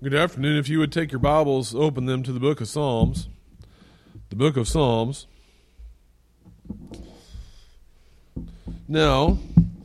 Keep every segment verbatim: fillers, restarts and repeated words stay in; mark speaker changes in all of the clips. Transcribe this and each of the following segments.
Speaker 1: Good afternoon. If you would take your Bibles, open them to the book of Psalms. The book of Psalms. Now,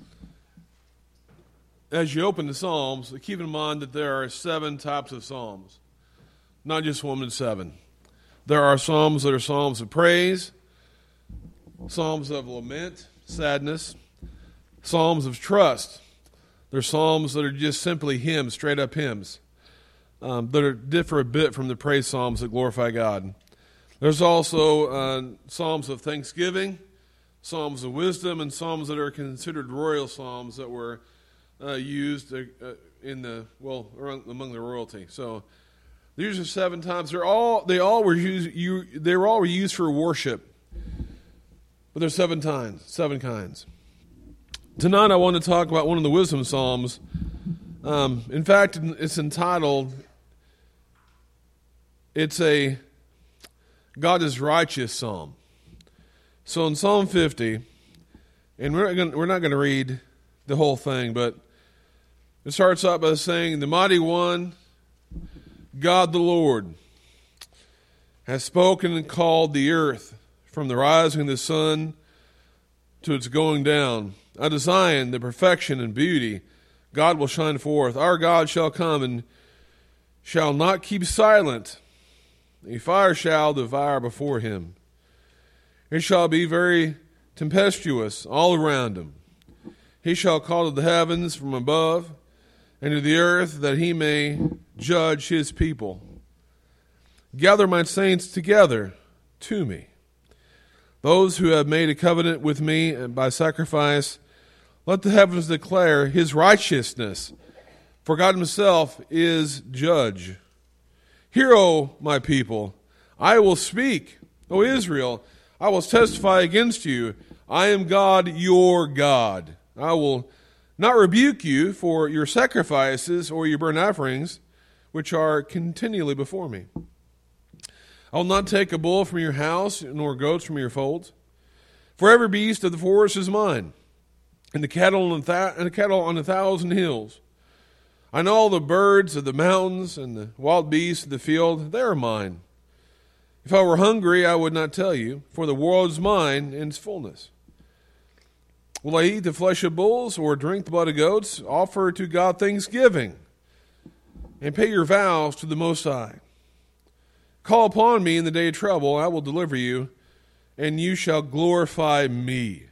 Speaker 1: as you open the Psalms, keep in mind that there are seven types of Psalms. Not just one, but seven. There are Psalms that are Psalms of praise, Psalms of lament, sadness, Psalms of trust. There are Psalms that are just simply hymns, straight up hymns. Um, that are, differ a bit from the praise psalms that glorify God. There's also uh, psalms of thanksgiving, psalms of wisdom, and psalms that are considered royal psalms that were uh, used uh, in the well around, among the royalty. So these are seven times. They're all they all were used. You, they were all used for worship, but there's seven times, seven kinds. Tonight I want to talk about one of the wisdom psalms. Um, in fact, it's entitled. It's a God is righteous psalm. So in Psalm fifty, and we're not going we're not going to read the whole thing, but it starts out by saying, "The mighty one, God the Lord, has spoken and called the earth from the rising of the sun to its going down. Out of Zion, the perfection and beauty, God will shine forth. Our God shall come and shall not keep silent. A fire shall devour before him. It shall be very tempestuous all around him. He shall call to the heavens from above, and to the earth that he may judge his people. Gather my saints together to me. Those who have made a covenant with me by sacrifice, let the heavens declare his righteousness, for God himself is judge. Hear, O my people, I will speak. O Israel, I will testify against you. I am God, your God. I will not rebuke you for your sacrifices or your burnt offerings, which are continually before me. I will not take a bull from your house, nor goats from your folds. For every beast of the forest is mine, and the cattle on a, th- and the cattle on a thousand hills. I know all the birds of the mountains and the wild beasts of the field, they are mine. If I were hungry, I would not tell you, for the world is mine and its fullness. Will I eat the flesh of bulls or drink the blood of goats? Offer to God thanksgiving and pay your vows to the Most High. Call upon me in the day of trouble, I will deliver you, and you shall glorify me.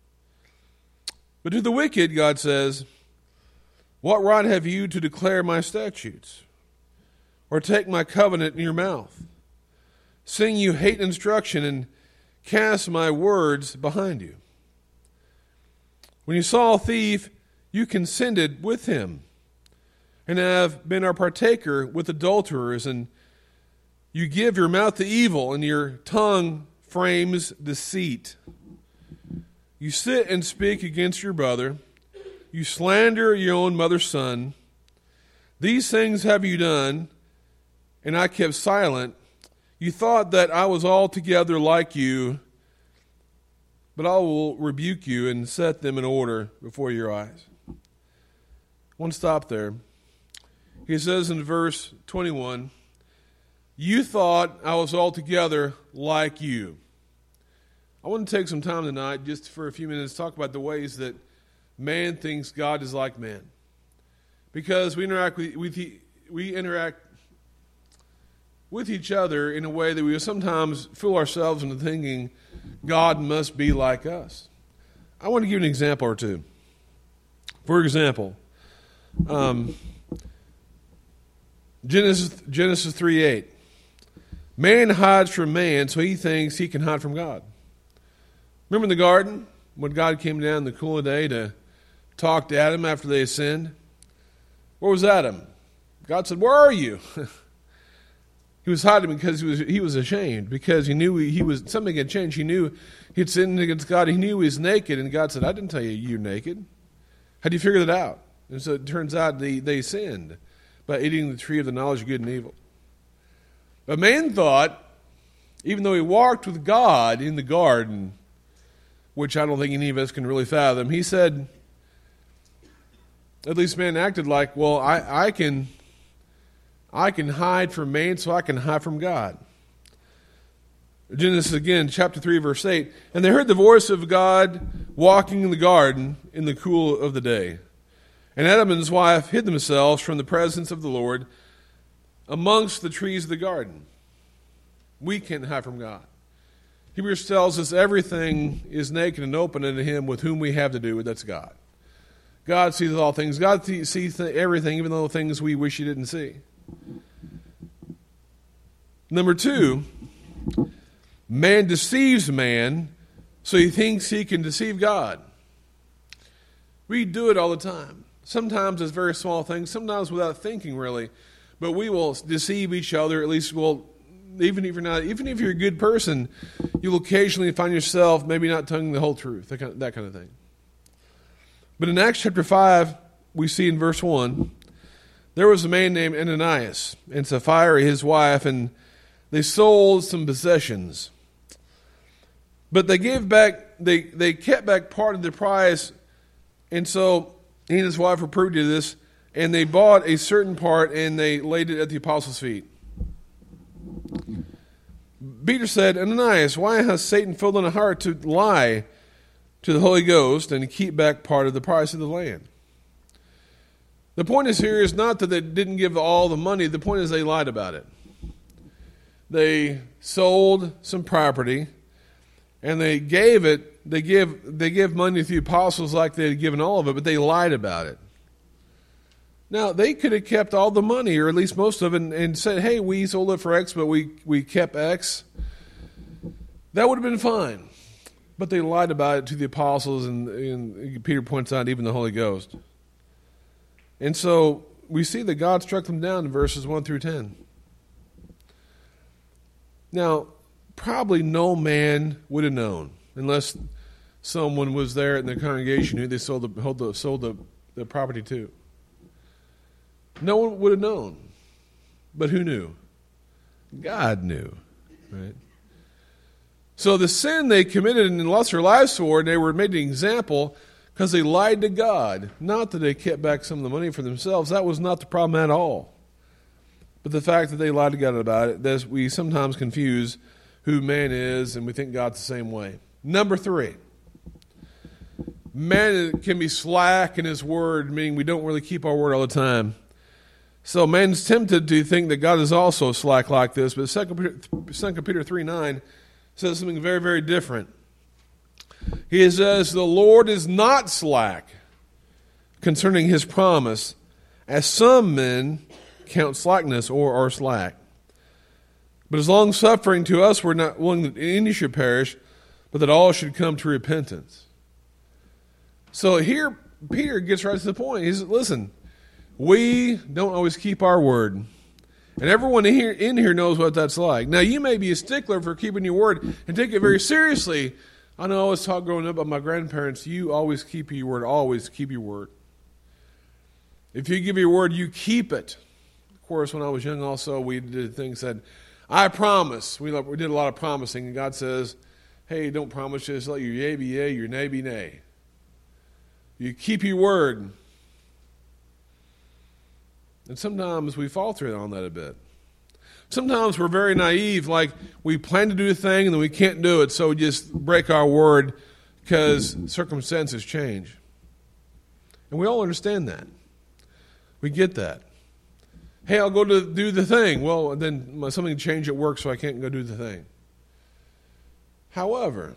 Speaker 1: But to the wicked, God says, what right have you to declare my statutes, or take my covenant in your mouth? Seeing you hate instruction and cast my words behind you. When you saw a thief, you consented with him, and have been our partaker with adulterers, and you give your mouth to evil, and your tongue frames deceit. You sit and speak against your brother. You slander your own mother's son. These things have you done, and I kept silent. You thought that I was altogether like you, but I will rebuke you and set them in order before your eyes. One stop there. He says in verse twenty-one, you thought I was altogether like you. I want to take some time tonight just for a few minutes to talk about the ways that man thinks God is like man. Because we interact with, with we interact with each other in a way that we sometimes fool ourselves into thinking God must be like us. I want to give an example or two. For example, um, Genesis Genesis three eight. Man hides from man, so he thinks he can hide from God. Remember in the garden when God came down in the cool of the day to talk to Adam after they sinned? Where was Adam? God said, where are you? He was hiding because he was he was ashamed, because he knew he, he was something had changed. He knew he had sinned against God. He knew he was naked, and God said, I didn't tell you you're naked. How do you figure that out? And so it turns out they, they sinned by eating the tree of the knowledge of good and evil. But man thought, even though he walked with God in the garden, which I don't think any of us can really fathom, he said, at least man acted like, well, I, I can I can hide from man, so I can hide from God. Genesis again, chapter three, verse eight. And they heard the voice of God walking in the garden in the cool of the day. And Adam and his wife hid themselves from the presence of the Lord amongst the trees of the garden. We can't hide from God. Hebrews tells us everything is naked and open unto him with whom we have to do. That's God. God sees all things. God sees everything, even though things we wish he didn't see. Number two, man deceives man, so he thinks he can deceive God. We do it all the time. Sometimes it's very small things, sometimes without thinking really, but we will deceive each other. At least we'll, even if you're not, even if you're a good person, you'll occasionally find yourself maybe not telling the whole truth, that kind of, that kind of thing. But in Acts chapter five, we see in verse one, there was a man named Ananias and Sapphira, his wife, and they sold some possessions. But they gave back, they, they kept back part of the price, and so he and his wife were privy to this, and they bought a certain part and they laid it at the apostles' feet. Peter said, Ananias, why has Satan filled in the heart to lie to the Holy Ghost and keep back part of the price of the land? The point is here is not that they didn't give all the money. The point is they lied about it. They sold some property, and they gave it. They give they give money to the apostles like they had given all of it, but they lied about it. Now they could have kept all the money, or at least most of it, and, and said, "Hey, we sold it for X, but we we kept X." That would have been fine, but they lied about it to the apostles, and, and Peter points out even the Holy Ghost. And so we see that God struck them down in verses one through ten. Now, probably no man would have known, unless someone was there in the congregation who they sold the, the, sold the, the property to. No one would have known. But who knew? God knew. Right? So the sin they committed in lust or livestock, they were made an example because they lied to God. Not that they kept back some of the money for themselves. That was not the problem at all. But the fact that they lied to God about it, that we sometimes confuse who man is, and we think God's the same way. Number three, man can be slack in his word, meaning we don't really keep our word all the time. So man's tempted to think that God is also slack like this, but Second Peter three nine says something very, very different. He says, the Lord is not slack concerning his promise, as some men count slackness or are slack. But as long suffering to us, we're not willing that any should perish, but that all should come to repentance. So here, Peter gets right to the point. He says, listen, we don't always keep our word. And everyone in here, in here knows what that's like. Now, you may be a stickler for keeping your word and take it very seriously. I know I always taught growing up by my grandparents, you always keep your word, always keep your word. If you give your word, you keep it. Of course, when I was young also, we did things that, I promise. We, we did a lot of promising, and God says, hey, don't promise, just let your yea be yea, your nay be nay. You keep your word. And sometimes we falter on that a bit. Sometimes we're very naive, like we plan to do a thing and then we can't do it, so we just break our word because circumstances change. And we all understand that. We get that. Hey, I'll go to do the thing. Well, then something changed at work, so I can't go do the thing. However,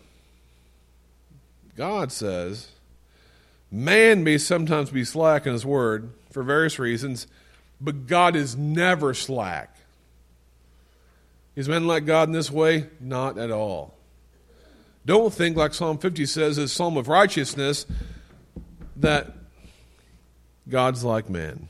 Speaker 1: God says, man may sometimes be slack in his word for various reasons, but God is never slack. Is man like God in this way? Not at all. Don't think, like Psalm fifty says, a psalm of righteousness, that God's like man.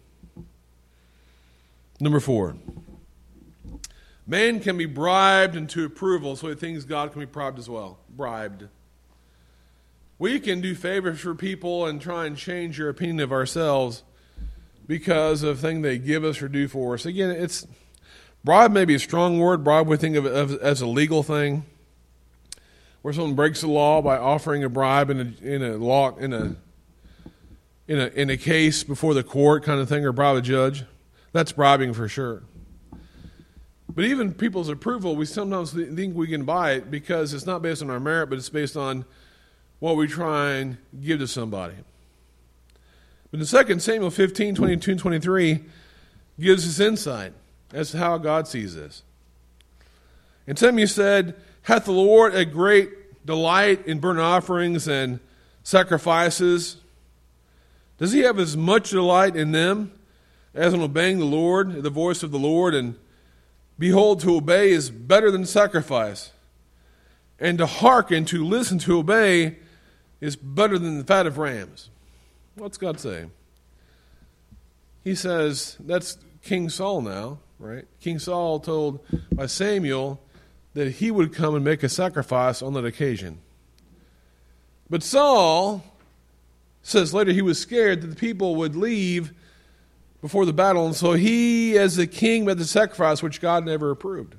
Speaker 1: Number four, man can be bribed into approval, so he thinks God can be bribed as well. Bribed. We can do favors for people and try and change your opinion of ourselves because of things they give us or do for us. Again, it's bribe may be a strong word. Bribe we think of it as a legal thing, where someone breaks the law by offering a bribe in a in a law in a in a in a case before the court kind of thing, or bribe a judge. That's bribing for sure. But even people's approval, we sometimes think we can buy it because it's not based on our merit, but it's based on what we try and give to somebody. But in Second Samuel fifteen, twenty-two, and twenty-three gives us insight as to how God sees this. And Samuel said, hath the Lord a great delight in burnt offerings and sacrifices? Does he have as much delight in them as in obeying the Lord, the voice of the Lord? And behold, to obey is better than sacrifice, and to hearken, to listen, to obey is better than the fat of rams. What's God saying? He says, that's King Saul now, right? King Saul told by Samuel that he would come and make a sacrifice on that occasion. But Saul says later he was scared that the people would leave before the battle, and so he, as the king, made the sacrifice which God never approved.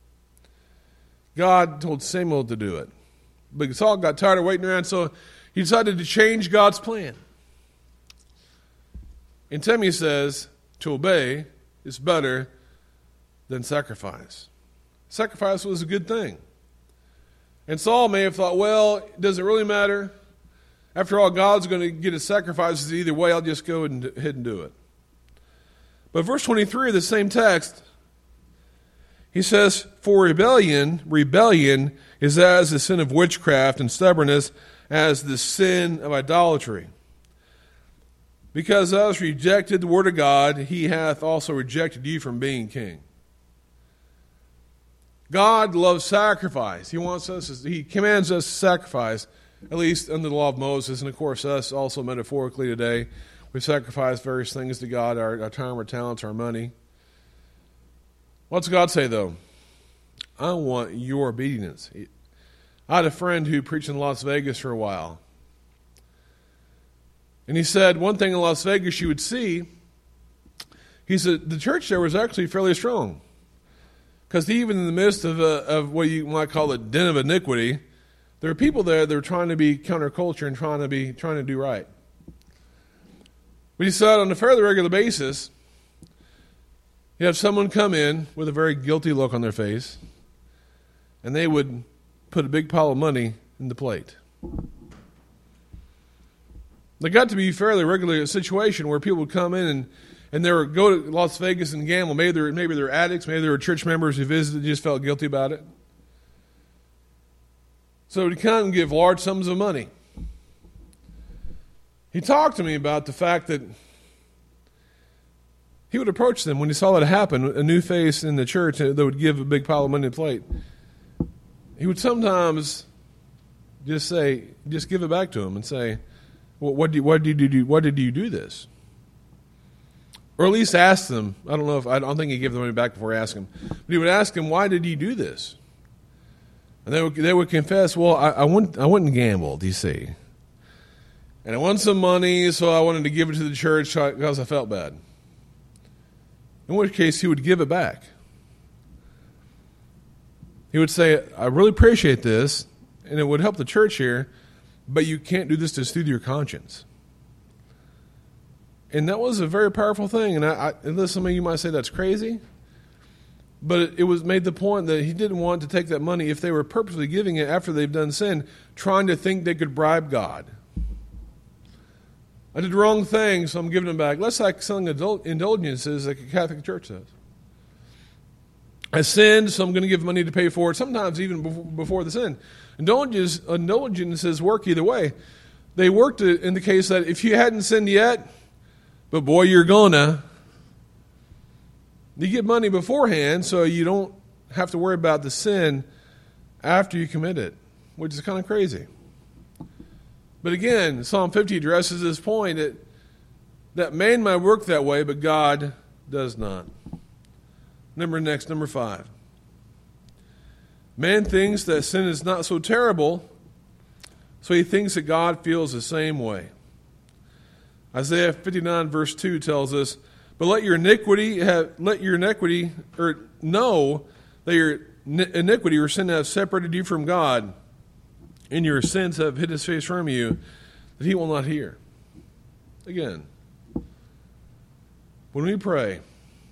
Speaker 1: God told Samuel to do it. But Saul got tired of waiting around, so he decided to change God's plan. And Samuel says, to obey is better than sacrifice. Sacrifice was a good thing. And Saul may have thought, well, does it really matter? After all, God's going to get his sacrifices either way. I'll just go and ahead and do it. But verse twenty-three of the same text, he says, for rebellion, rebellion is as the sin of witchcraft, and stubbornness as the sin of idolatry. Because thou hast rejected the word of God, he hath also rejected you from being king. God loves sacrifice. He wants us, he commands us to sacrifice, at least under the law of Moses, and of course us also metaphorically today. We sacrifice various things to God, our, our time, our talents, our money. What's God say, though? I want your obedience. I had a friend who preached in Las Vegas for a while. And he said one thing in Las Vegas you would see, he said the church there was actually fairly strong. Because even in the midst of, a, of what you might call a den of iniquity, there are people there that are trying to be counterculture and trying to be trying to do right. But he said on a fairly regular basis, you have someone come in with a very guilty look on their face, and they would put a big pile of money in the plate. There got to be a fairly regular situation where people would come in and, and they would go to Las Vegas and gamble. Maybe they're, maybe they're addicts, maybe they were church members who visited and just felt guilty about it. So he'd come and give large sums of money. He talked to me about the fact that he would approach them when he saw that happen, a new face in the church that would give a big pile of money in the plate. He would sometimes just say, just give it back to him and say, well, what, do, what, did you do, what did you do this? Or at least ask them. I don't know if, I don't think he gave the money back before he asked him. But he would ask him, why did you do this? And they would, they would confess, well, I, I, went, I went and gambled, you see. And I won some money, so I wanted to give it to the church because I felt bad. In which case, he would give it back. He would say, I really appreciate this, and it would help the church here, but you can't do this to soothe your conscience. And that was a very powerful thing. And I, I, and some of you might say that's crazy, but it, it was made the point that he didn't want to take that money if they were purposely giving it after they've done sin, trying to think they could bribe God. I did the wrong thing, so I'm giving them back. That's like selling adult indulgences like a Catholic Church says. I sinned, so I'm going to give money to pay for it, sometimes even before the sin. Indulgences, indulgences work either way. They work to, in the case that if you hadn't sinned yet, but boy, you're gonna, you get money beforehand so you don't have to worry about the sin after you commit it, which is kind of crazy. But again, Psalm fifty addresses this point that, that man might work that way, but God does not. Number next, number five. Man thinks that sin is not so terrible, so he thinks that God feels the same way. Isaiah fifty-nine verse two tells us, "But let your iniquity have, let your iniquity or know that your iniquity or sin have separated you from God, and your sins have hid his face from you, that he will not hear." Again, when we pray,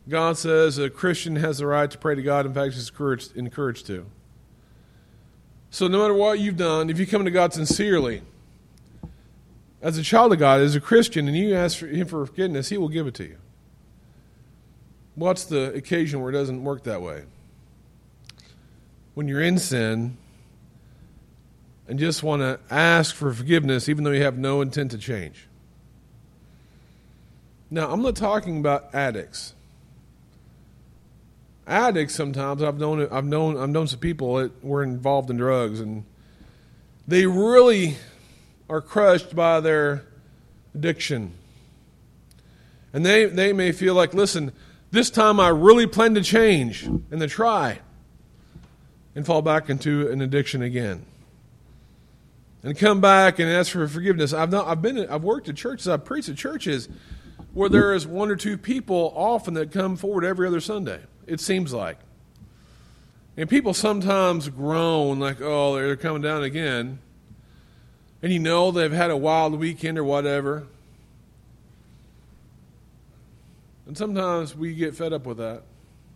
Speaker 1: God says a Christian has the right to pray to God. In fact, he's encouraged, encouraged to. So no matter what you've done, if you come to God sincerely, as a child of God, as a Christian, and you ask for Him for forgiveness, He will give it to you. What's the occasion where it doesn't work that way? When you're in sin and just want to ask for forgiveness even though you have no intent to change. Now, I'm not talking about addicts. Addicts sometimes, I've known I've known I've known some people that were involved in drugs, and they really are crushed by their addiction. And they, they may feel like, listen, this time I really plan to change, and they try and fall back into an addiction again. And come back and ask for forgiveness. I've not I've been I've worked at churches, I've preached at churches where there is one or two people often that come forward every other Sunday. It seems like. And people sometimes groan like, oh, they're coming down again. And you know they've had a wild weekend or whatever. And sometimes we get fed up with that.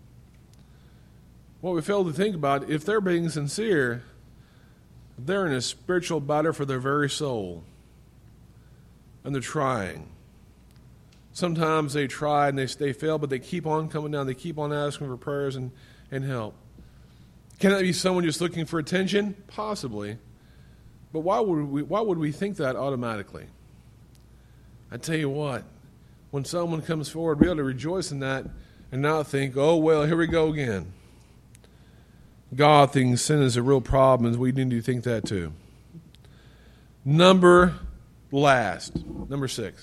Speaker 1: What we fail to think about, if they're being sincere, they're in a spiritual battle for their very soul. And they're trying. Sometimes they try and they, they fail, but they keep on coming down. They keep on asking for prayers and, and help. Can that be someone just looking for attention? Possibly. But why would we, why would we think that automatically? I tell you what, when someone comes forward, we ought to rejoice in that and not think, oh, well, here we go again. God thinks sin is a real problem, and we need to think that too. Number last, number six.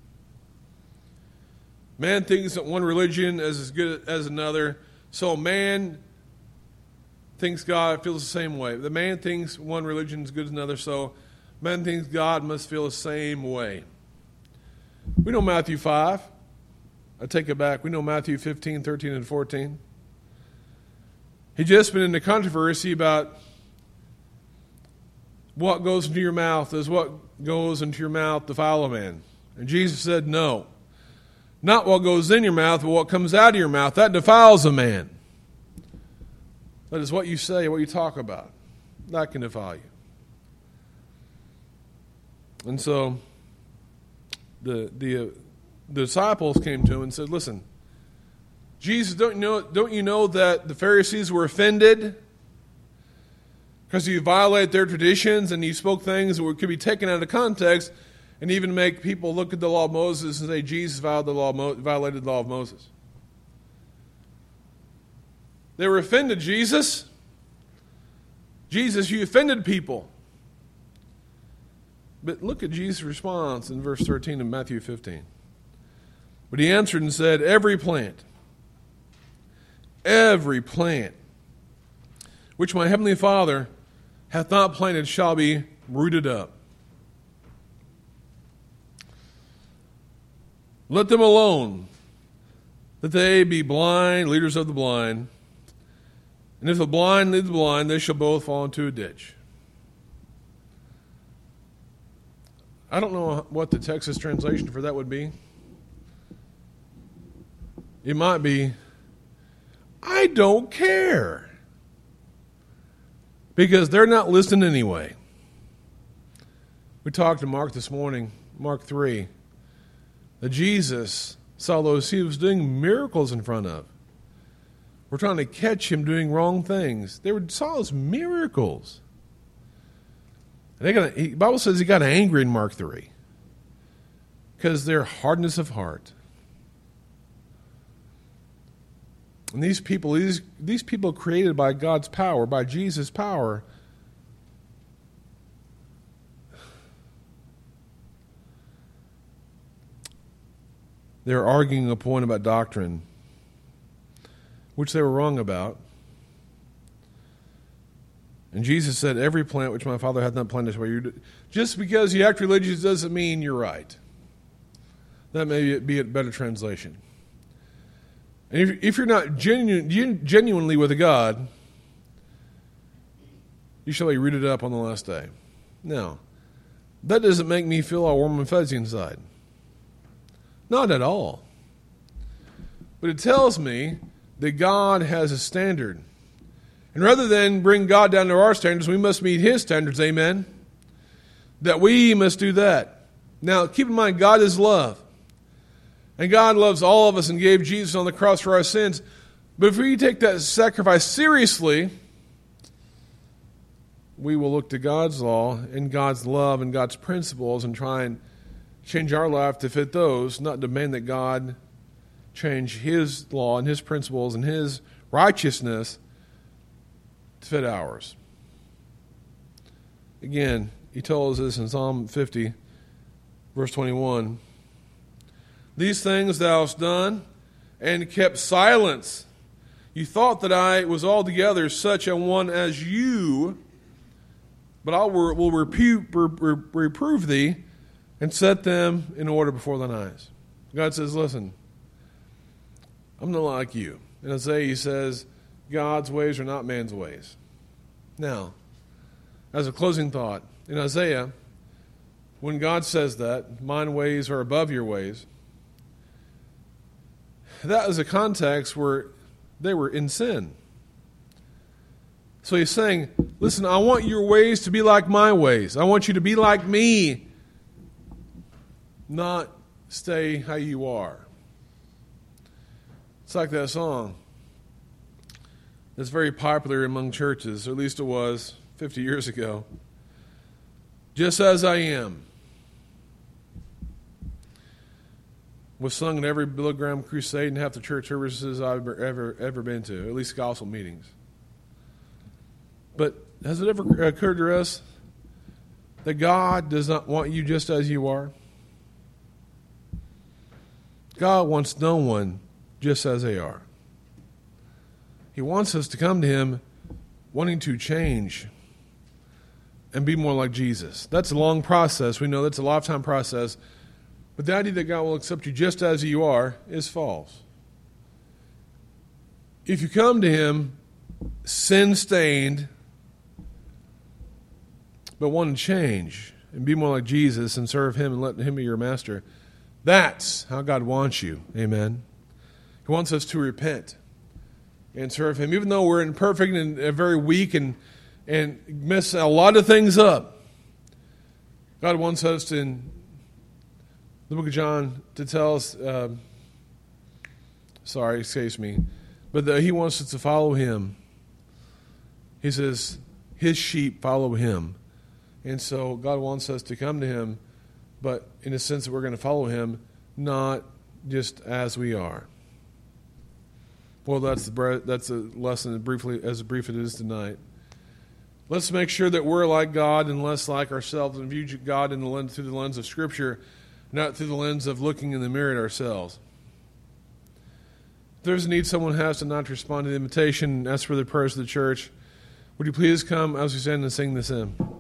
Speaker 1: Man thinks that one religion is as good as another, so man thinks God feels the same way. The man thinks one religion is good as another, so man thinks God must feel the same way. We know Matthew five. I take it back. We know Matthew fifteen, thirteen, and fourteen. He just been in the controversy about what goes into your mouth. Is what goes into your mouth defile a man? And Jesus said, no. Not what goes in your mouth, but what comes out of your mouth. That defiles a man. That is what you say, what you talk about. That can defile you. And so the the, uh, the disciples came to him and said, listen, Jesus, don't you know, don't you know that the Pharisees were offended because you violate their traditions and you spoke things that could be taken out of context and even make people look at the law of Moses and say Jesus violated the law of, Mo- violated the law of Moses. They were offended, Jesus. Jesus, you offended people. But look at Jesus' response in verse thirteen of Matthew fifteen. But he answered and said, every plant, every plant which my heavenly Father hath not planted shall be rooted up. Let them alone, that they be blind, leaders of the blind. And if the blind lead the blind, they shall both fall into a ditch. I don't know what the Texas translation for that would be. It might be, I don't care. Because they're not listening anyway. We talked to Mark this morning, Mark three, that Jesus saw those he was doing miracles in front of. We're trying to catch him doing wrong things. They were saw his miracles. And they got, the Bible says he got angry in Mark three because their hardness of heart. And these people, these, these people created by God's power, by Jesus' power, they're arguing a point about doctrine, which they were wrong about. And Jesus said, every plant which my Father hath not planted, where you just because you act religious doesn't mean you're right. That may be a better translation. And if you're not genu- genuinely with God, you shall be rooted up on the last day. Now, that doesn't make me feel all warm and fuzzy inside. Not at all. But it tells me that God has a standard. And rather than bring God down to our standards, we must meet His standards, amen? That we must do that. Now, keep in mind, God is love. And God loves all of us and gave Jesus on the cross for our sins. But if we take that sacrifice seriously, we will look to God's law and God's love and God's principles and try and change our life to fit those, not demand that God change His law and His principles and His righteousness to fit ours. Again, He told us this in Psalm fifty, verse twenty-one. These things thou hast done and kept silence. You thought that I was altogether such a one as you, but I will repu- reprove thee and set them in order before thine eyes. God says, listen, I'm not like you. In Isaiah, He says, God's ways are not man's ways. Now, as a closing thought, in Isaiah, when God says that, mine ways are above your ways, that is a context where they were in sin. So He's saying, listen, I want your ways to be like my ways. I want you to be like me, not stay how you are. It's like that song that's very popular among churches, or at least it was fifty years ago. Just as I am. Was sung at every Billy Graham crusade and half the church services I've ever ever been to, at least gospel meetings. But has it ever occurred to us that God does not want you just as you are? God wants no one just as they are. He wants us to come to Him wanting to change and be more like Jesus. That's a long process. We know that's a lifetime process. But the idea that God will accept you just as you are is false. If you come to Him sin-stained, but want to change and be more like Jesus and serve Him and let Him be your master, that's how God wants you. Amen. He wants us to repent and serve Him, even though we're imperfect and very weak and, and mess a lot of things up. God wants us to, in the book of John, to tell us, uh, sorry, excuse me, but the, He wants us to follow Him. He says, His sheep follow Him. And so God wants us to come to Him, but in a sense that we're going to follow Him, not just as we are. Well, that's the that's a lesson briefly, as brief as it is tonight. Let's make sure that we're like God and less like ourselves, and view God in the lens, through the lens of Scripture, not through the lens of looking in the mirror at ourselves. If there's a need someone has to not respond to the invitation and ask for the prayers of the church, would you please come as we stand and sing this hymn?